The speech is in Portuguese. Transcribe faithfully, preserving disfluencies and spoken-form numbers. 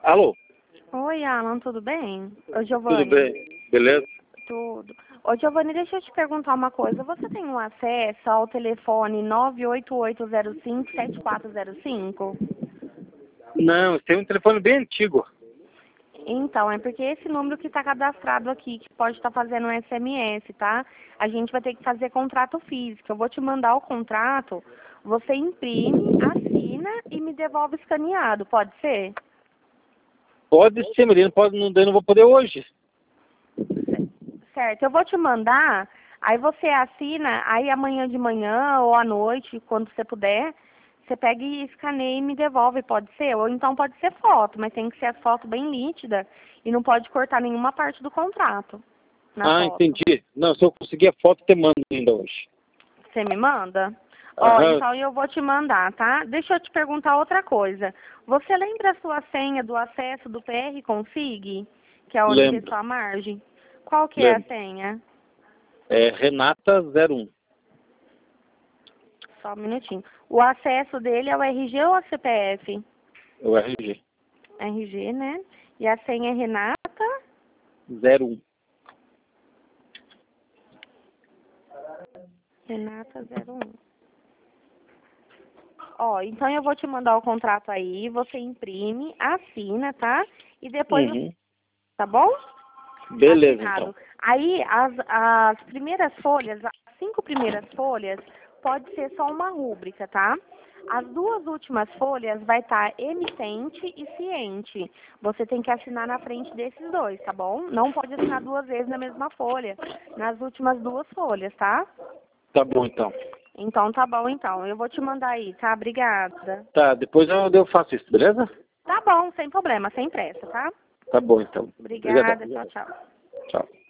Alô? Oi, Alan, tudo bem? Ô, Tudo Giovanni. bem? Beleza? Tudo. Ô, Giovanni, deixa eu te perguntar uma coisa. Você tem um acesso ao telefone nove oito oito zero cinco sete quatro zero cinco? Não, tem um telefone bem antigo. Então, é porque esse número que está cadastrado aqui, que pode estar fazendo um S M S, tá? A gente vai ter que fazer contrato físico. Eu vou te mandar o contrato, você imprime, assina e me devolve escaneado, pode ser? Pode ser, menino, pode, não, eu não vou poder hoje. Certo, eu vou te mandar, aí você assina, aí amanhã de manhã ou à noite, quando você puder, você pega e escaneia e me devolve, pode ser? Ou então pode ser foto, mas tem que ser a foto bem nítida e não pode cortar nenhuma parte do contrato na Ah, foto. entendi. Não, se eu conseguir a foto, eu te mando ainda hoje. Você me manda? Ó, Aham. então eu vou te mandar, tá? Deixa eu te perguntar outra coisa. Você lembra a sua senha do acesso do P R Consig, que é onde tem Lembro. sua margem? Qual que é a Lembro. senha? É Renata zero um. Só um minutinho. O acesso dele é o R G ou a C P F? É o R G. R G, né? E a senha é Renata? zero um. Renata zero um. Ó, então eu vou te mandar o contrato aí, você imprime, assina, tá? E depois, Uhum. tá bom? Beleza, Assinado. então. Aí, as, as primeiras folhas, as cinco primeiras folhas, pode ser só uma rúbrica, tá? As duas últimas folhas vai estar emitente e ciente. Você tem que assinar na frente desses dois, tá bom? Não pode assinar duas vezes na mesma folha, nas últimas duas folhas, tá? Tá bom, então. Então tá bom, então. Eu vou te mandar aí, tá? Obrigada. Tá, depois eu, eu faço isso, beleza? Tá bom, sem problema, sem pressa, tá? Tá bom, então. Obrigadão. Obrigada, tchau, tchau. Tchau.